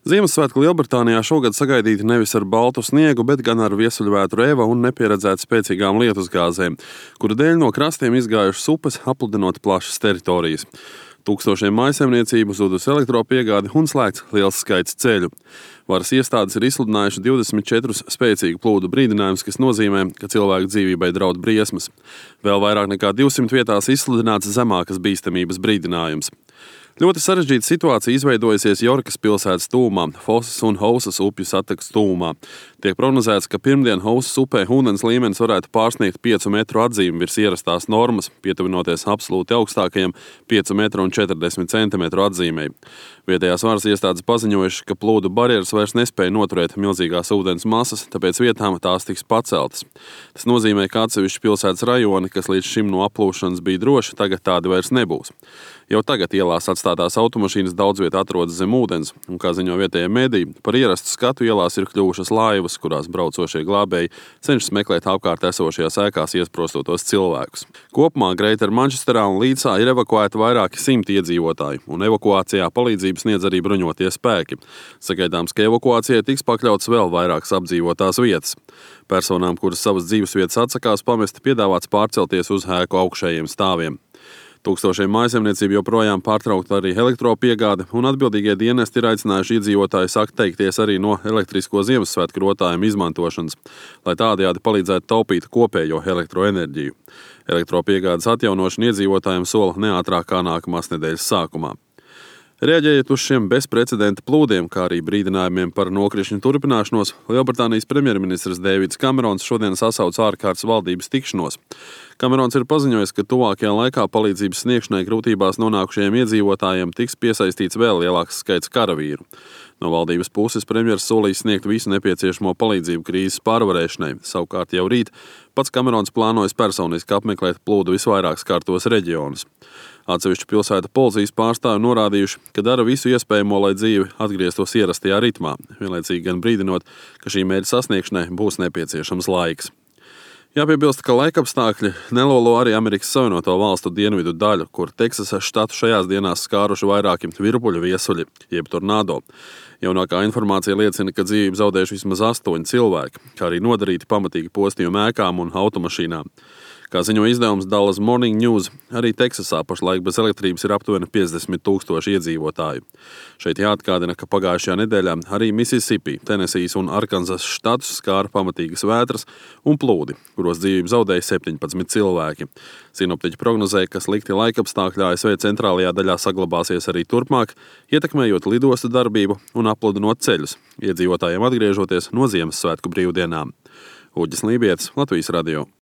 Ziemassvētku Lielbritānijā šogad sagaidīti nevis ar baltu sniegu, bet gan ar viesuļvētru Eva un nepieredzētu spēcīgām lietusgāzēm, kuru dēļ no krastiem izgājušas upes, apludinot plašas teritorijas. Tūkstošiem mājsaimniecību zudusi elektropiegāde un slēgts liels skaits ceļu. Varas iestādes ir izsludinājuši 24 spēcīgu plūdu brīdinājumus, kas nozīmē, ka cilvēku dzīvībai draud briesmas. Vēl vairāk nekā 200 vietās izsludināts zemākas bīstamības brīdinājums. Ļoti sarežģīta situācija izveidojusies Jorkas pilsētas tuvumā, Fosas un Housas upju satekas tuvumā. Tiek prognozēts, ka pirmdien Housas upē ūdens līmenis varētu pārsniegt 5 metru atzīmi virs ierastās normas, pietuvinoties absolūti augstākajam 5,40 centimetru atzīmei. Vietējās varas iestādes paziņojuši, ka plūdu barjeras vairs nespēja noturēt milzīgās ūdens masas, tāpēc vietām tās tiks paceltas. Tas nozīmē, ka atsevišķi pilsētas rajoni, kas līdz šim no aplūšanas bija droši, tagad tādi vairs nebūs. Jau tagad ielās atstātās automašīnas daudz viet atrodas zem ūdens, un, kā ziņo vietējie mediji, par ierastu skatu ielās ir kļuvušas laivas, kurās braucošie glābēji cenšas meklēt apkārt esošajās ēkās iesprostotos cilvēkus. Kopumā Greater Manchesterā un Līdsā ir evakuēti vairāki 100 iedzīvotāji, un evakuācijā palīdzību sniedz arī bruņotie spēki. Sagaidāms, ka evakuācijai tiks pakļauts vēl vairākas apdzīvotās vietas. Personām, kuras savas dzīvesvietas atsakās pamest, piedāvāts pārcelties uz ēku augšējiem stāviem. Tūkstošiem mājsaimniecību joprojām pārtraukta arī elektropiegāde, un atbildīgie dienesti ir aicinājuši iedzīvotājus atteikties arī no elektrisko Ziemassvētku rotājumu izmantošanas, lai tādējādi palīdzētu taupīt kopējo elektroenerģiju. Elektropiegādes atjaunošana iedzīvotājiem sola neātrāk kā nākamās nedēļas sākumā. Reaģējot uz šiem bezprecedenta plūdiem, kā arī brīdinājumiem par nokrišņu turpināšanos, Lielbritānijas premjerministrs Deivids Kamerons šodien sasauca ārkārtas valdības tikšanos. Kamerons ir paziņojis, ka tuvākajā laikā palīdzības sniegšanai grūtībās nonākušajiem iedzīvotājiem tiks piesaistīts vēl lielāks skaits karavīru. No valdības puses premjers solīs sniegt visu nepieciešamo palīdzību krīzes pārvarēšanai. Savukārt jau rīt pats Kamerons plānojas personiski apmeklēt plūdu visvairāk skartos reģionus. Atsevišķu pilsētu policijas pārstāvi norādījuši, ka dara visu iespējamo, lai dzīve atgrieztos ierastajā ritmā, vienlaicīgi gan brīdinot, ka šī mērķa sasniegšanai būs nepieciešams laiks. Jāpiebilst, ka laikapstākļi nelolo arī Amerikas Savienoto Valstu dienvidu daļu, kur Teksasas štatu šajās dienās skāruši vairāki virpuļu viesuļi, jeb tornado. Jaunākā informācija liecina, ka dzīvību zaudējuši vismaz 8 cilvēki, kā arī nodarīti pamatīgi postījumi ēkām un automašīnām. Kā ziņo izdevums Dallas Morning News, arī Teksasā pašlaik bez elektrības ir aptuveni 50,000 iedzīvotāju. Šeit jāatgādina, ka pagājušajā nedēļā arī Mississippi, Tenesijas un Arkansas štatus skāra pamatīgas vētras un plūdi, kuros dzīvību zaudēja 17 cilvēki. Sinoptiķi prognozēja, ka slikti laikapstākļi ASV centrālajā daļā saglabāsies arī turpmāk, ietekmējot lidostu darbību un apludinot ceļus, iedzīvotājiem atgriežoties no Ziemassvētku brīvdienām. Uģis Lībietis, Latvijas radio.